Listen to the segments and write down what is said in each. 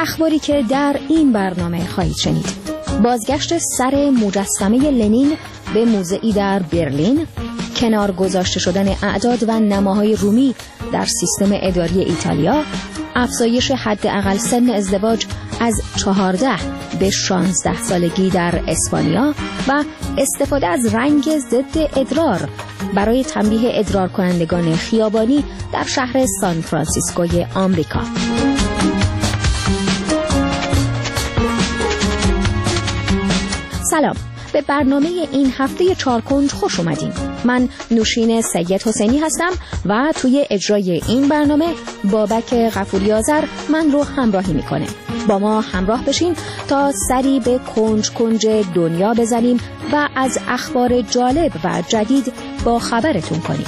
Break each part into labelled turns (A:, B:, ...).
A: اخباری که در این برنامه خواهید شنید: بازگشت سر مجسمه لنین به موزه‌ای در برلین، کنار گذاشته شدن اعداد و نماهای رومی در سیستم اداری ایتالیا، افزایش حداقل سن ازدواج از 14 به 16 سالگی در اسپانیا و استفاده از رنگ ضد ادرار برای تنبیه ادرار کنندگان خیابانی در شهر سان فرانسیسکوی آمریکا. سلام، به برنامه این هفته چارکنج خوش اومدین. من نوشین سید حسینی هستم و توی اجرای این برنامه بابک غفوری آذر من رو همراهی میکنه. با ما همراه بشین تا سری به کنج کنج دنیا بزنیم و از اخبار جالب و جدید با خبرتون کنیم.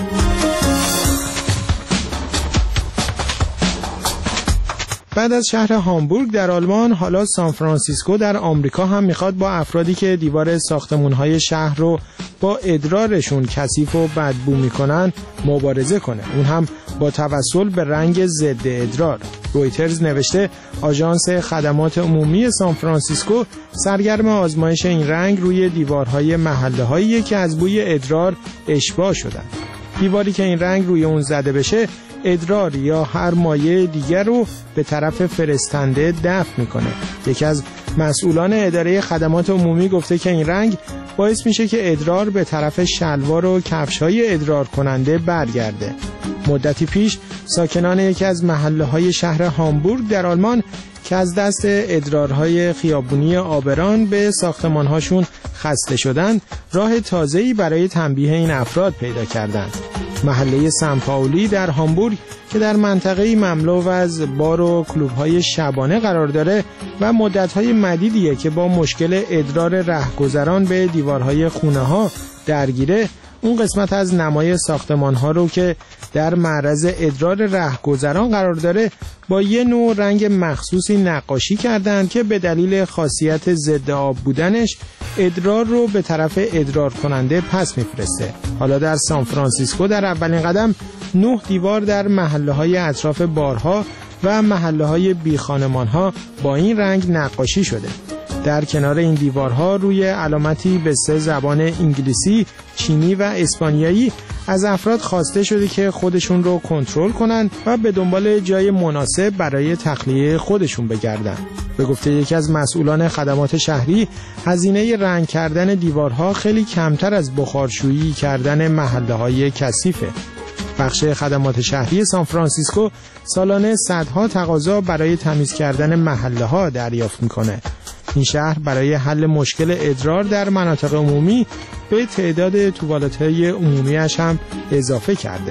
B: بعد از شهر هامبورگ در آلمان، حالا سان فرانسیسکو در آمریکا هم میخواد با افرادی که دیوار ساختمان‌های شهر رو با ادرارشون کثیف و بدبو میکنن مبارزه کنه، اون هم با توسل به رنگ ضد ادرار. رویترز نوشته آژانس خدمات عمومی سان فرانسیسکو سرگرم آزمایش این رنگ روی دیوارهای محله‌هایی که از بوی ادرار اشباع شدن. دیواری که این رنگ روی اون زده بشه ادرار یا هر مایع دیگر رو به طرف فرستنده دفع میکنه. یکی از مسئولان اداره خدمات عمومی گفته که این رنگ باعث میشه که ادرار به طرف شلوار و کفش‌های ادرار کننده برگرده. مدتی پیش ساکنان یکی از محله‌های شهر هامبورگ در آلمان که از دست ادرارهای خیابونی آبران به ساختمان‌هاشون خسته شدند، راه تازه‌ای برای تنبیه این افراد پیدا کردند. محله سن پائولی در هامبورگ که در منطقه‌ای مملو از بار و کلوب‌های شبانه قرار داره و مدت‌های مدیدیه که با مشکل ادرار رهگذران به دیوارهای خونه‌ها درگیره، اون قسمت از نمای ساختمان‌ها رو که در معرض ادرار رهگذران قرار داره با یه نوع رنگ مخصوصی نقاشی کردند که به دلیل خاصیت ضد آب بودنش ادرار رو به طرف ادرار کننده پس میفرسته. حالا در سان فرانسیسکو در اولین قدم 9 دیوار در محله‌های اطراف بارها و محله‌های بی‌خانمان‌ها با این رنگ نقاشی شده. در کنار این دیوارها روی علامتی به 3 زبان انگلیسی، چینی و اسپانیایی از افراد خواسته شده که خودشون رو کنترل کنن و به دنبال جای مناسب برای تخلیه خودشون بگردن. به گفته یکی از مسئولان خدمات شهری، هزینه رنگ کردن دیوارها خیلی کمتر از بخارشویی کردن محله‌های کثیفه. بخش خدمات شهری سان فرانسیسکو سالانه صدها تقاضا برای تمیز کردن محله‌ها دریافت میکنه. این شهر برای حل مشکل ادرار در مناطق عمومی به تعداد توالت‌های عمومیش هم اضافه کرده.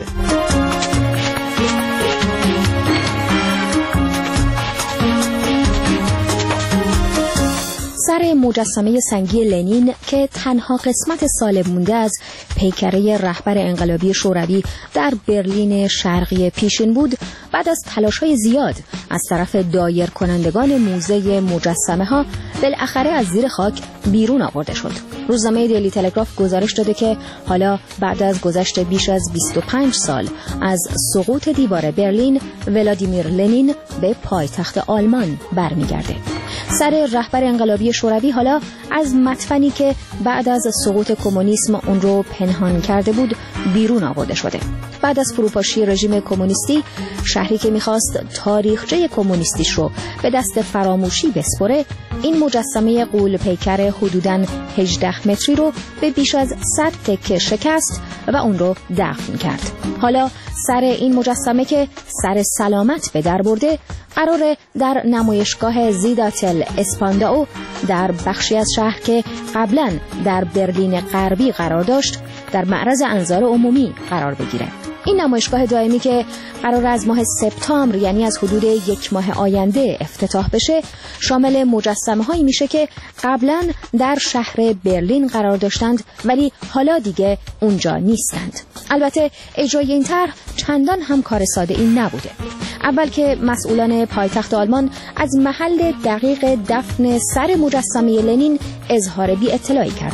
A: سر مجسمه سنگی لنین که تنها قسمت سالم مونده از پیکره رهبر انقلابی شوروی در برلین شرقی پیشین بود، بعد از تلاش‌های زیاد از طرف دایر کنندگان موزه مجسمه ها بالاخره از زیر خاک بیرون آورده شد. روزنامه دیلی تلگراف گزارش داده که حالا بعد از گذشت بیش از 25 سال از سقوط دیوار برلین، ولادیمیر لنین به پایتخت آلمان برمیگرده. سر رهبر انقلابی شوروی حالا از مدفنی که بعد از سقوط کمونیسم اون رو پنهان کرده بود بیرون آورده شده. بعد از فروپاشی رژیم کمونیستی، شهری که میخواست تاریخچه کمونیستیش رو به دست فراموشی بسپره، این مجسمه غول پیکر حدوداً 18 متری رو به بیش از 100 تکه شکست و اون رو دفن کرد. حالا سر این مجسمه که سر سلامت به در برده، قراره در نمایشگاه زیداتل اسپانداو در بخشی از شهر که قبلاً در برلین غربی قرار داشت در معرض انظار عمومی قرار بگیره. این نمایشگاه دائمی که قرار از ماه سپتامبر، یعنی از حدود 1 ماه آینده افتتاح بشه، شامل مجسمه هایی میشه که قبلا در شهر برلین قرار داشتند ولی حالا دیگه اونجا نیستند. البته اجرای این طرح چندان هم کار ساده این نبوده. اول که مسئولان پایتخت آلمان از محل دقیق دفن سر مجسمه لنین اظهار بی اطلاعی کردند.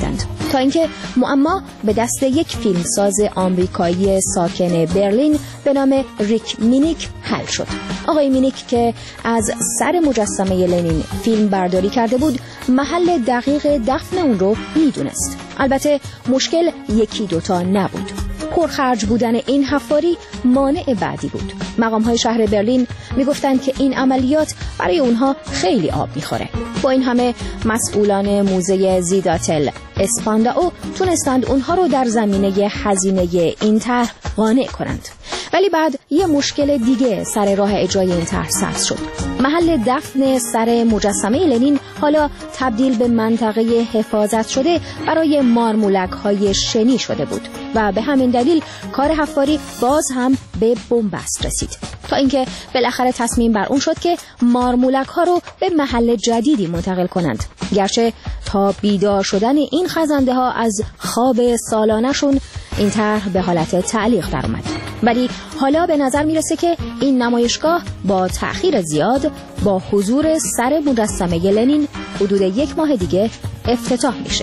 A: تا اینکه معما به دست یک فیلمساز آمریکایی ساکن برلین به نام ریک مینیک حل شد. آقای مینیک که از سر مجسمه لنین فیلم برداری کرده بود، محل دقیق دفن اون رو میدونست. البته مشکل یکی دوتا نبود. پرخرج بودن این حفاری مانع بعدی بود. مقام‌های شهر برلین میگفتند که این عملیات برای اونها خیلی آب میخوره. با این همه مسئولان موزه زیداتل اسپانداو تونستند اونها رو در زمینه هزینه این طرح قانع کنند. ولی بعد یه مشکل دیگه سر راه اجرای این طرح سبز شد. محل دفن سر مجسمه لنین حالا تبدیل به منطقه حفاظت شده برای مارمولک‌های شنی شده بود و به همین دلیل کار حفاری باز هم به بنبست رسید، تا اینکه بالاخره تصمیم بر اون شد که مارمولک‌ها رو به محل جدیدی منتقل کنند. گرچه تا بیدار شدن این خزنده ها از خواب سالانشون این طرح به حالت تعلیق در اومد، ولی حالا به نظر میرسه که این نمایشگاه با تأخیر زیاد با حضور سر مجسمه لنین حدود 1 ماه دیگه افتتاح میشه.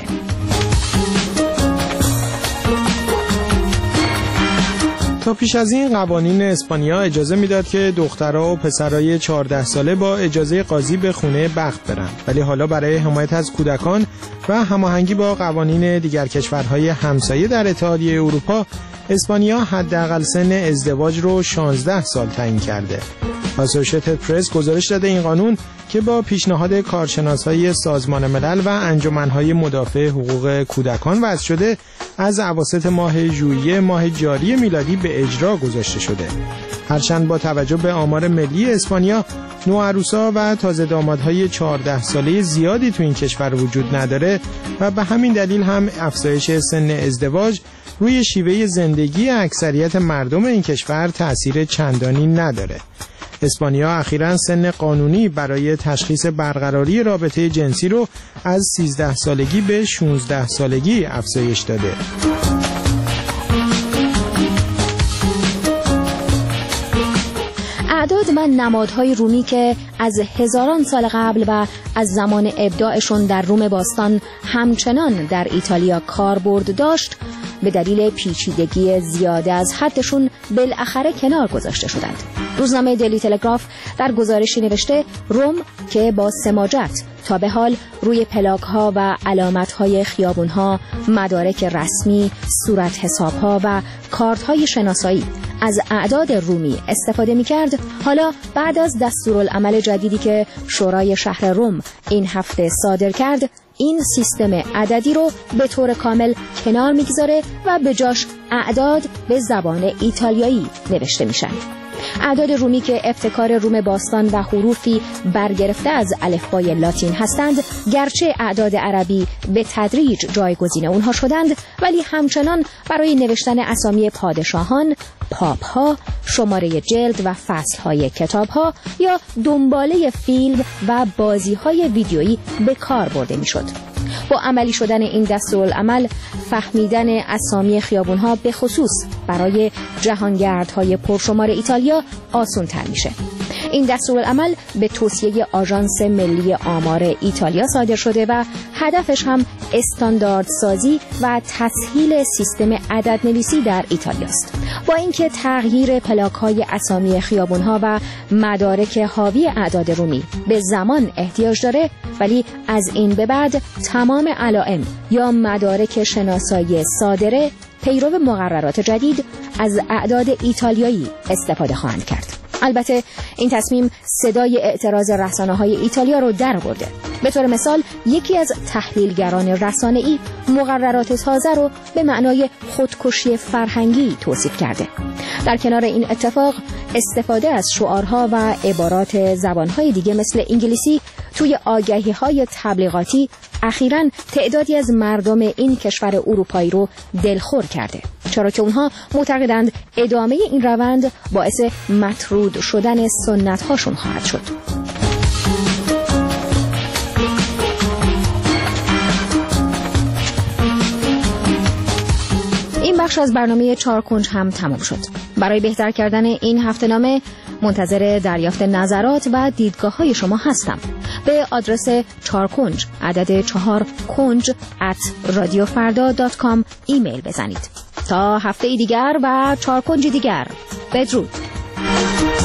B: تا پیش از این قوانین اسپانیا اجازه میداد که دخترها و پسرای 14 ساله با اجازه قاضی به خونه بخت برن، ولی حالا برای حمایت از کودکان و هماهنگی با قوانین دیگر کشورهای همسایه در اتحادیه اروپا، اسپانیا حداقل سن ازدواج رو 16 سال تعیین کرده. آسوشیتد پرس گزارش داده این قانون که با پیشنهاد کارشناسای سازمان ملل و انجمنهای مدافع حقوق کودکان وضع شده، از اواسط ماه ژوئیه ماه جاری میلادی به اجرا گذاشته شده. هرچند با توجه به آمار ملی اسپانیا، نوعروسا و تازه دامادهای 14 ساله زیادی تو این کشور وجود نداره و به همین دلیل هم افزایش سن ازدواج روی شیوه زندگی اکثریت مردم این کشور تأثیر چندانی نداره. اسپانیا اخیراً سن قانونی برای تشخیص برقراری رابطه جنسی رو از 13 سالگی به 16 سالگی افزایش داده.
A: اعداد و نمادهای رومی که از هزاران سال قبل و از زمان ابداعشون در روم باستان همچنان در ایتالیا کاربرد داشت، به دلیل پیچیدگی زیاده از حدشون بالاخره کنار گذاشته شدند. روزنامه دیلی تلگراف در گزارشی نوشته روم که با سماجت تا به حال روی پلاک‌ها و علامت‌های خیابون‌ها، مدارک رسمی، صورت حساب‌ها و کارت‌های شناسایی از اعداد رومی استفاده می‌کرد، حالا بعد از دستورالعمل جدیدی که شورای شهر روم این هفته صادر کرد، این سیستم عددی رو به طور کامل کنار میگذاره و به جاش اعداد به زبان ایتالیایی نوشته میشن. اعداد رومی که ابتکار روم باستان و حروفی برگرفته از الفبای لاتین هستند، گرچه اعداد عربی به تدریج جایگزین اونها شدند، ولی همچنان برای نوشتن اسامی پادشاهان، پاپ‌ها، شماره جلد و فصل‌های کتاب‌ها یا دنباله فیلم و بازی‌های ویدیویی به کار برده می‌شد. با عملی شدن این دستورالعمل، فهمیدن اسامی خیابون‌ها به خصوص برای جهانگردهای پرشمار ایتالیا آسان‌تر میشه. این دستورالعمل به توصیه آژانس ملی آمار ایتالیا صادر شده و هدفش هم استانداردسازی و تسهیل سیستم عددنویسی در ایتالیا است. با اینکه تغییر پلاک‌های اسامی خیابون‌ها و مدارک حاوی اعداد رومی به زمان احتیاج داره، ولی از این به بعد تمام علائم یا مدارک شناسایی صادره پیرو مقررات جدید از اعداد ایتالیایی استفاده خواهند کرد. البته این تصمیم صدای اعتراض رسانه‌های ایتالیا رو درآورده. به طور مثال یکی از تحلیلگران رسانه‌ای مقررات تازه رو به معنای خودکشی فرهنگی توصیف کرده. در کنار این اتفاق، استفاده از شعارها و عبارات زبان‌های دیگه مثل انگلیسی توی آگهی‌های تبلیغاتی اخیراً تعدادی از مردم این کشور اروپایی رو دلخور کرده، چرا که اونها معتقدند ادامه این روند باعث مطرود شدن سنت‌هاشون خواهد شد. این بخش از برنامه 4 کنج هم تمام شد. برای بهتر کردن این هفته‌نامه منتظر دریافت نظرات و دیدگاه‌های شما هستم. به آدرس 4 کنج عدد 4 کنج @radiofarda.com ایمیل بزنید. تا هفته دیگر و 4 کنج دیگر، بدرود.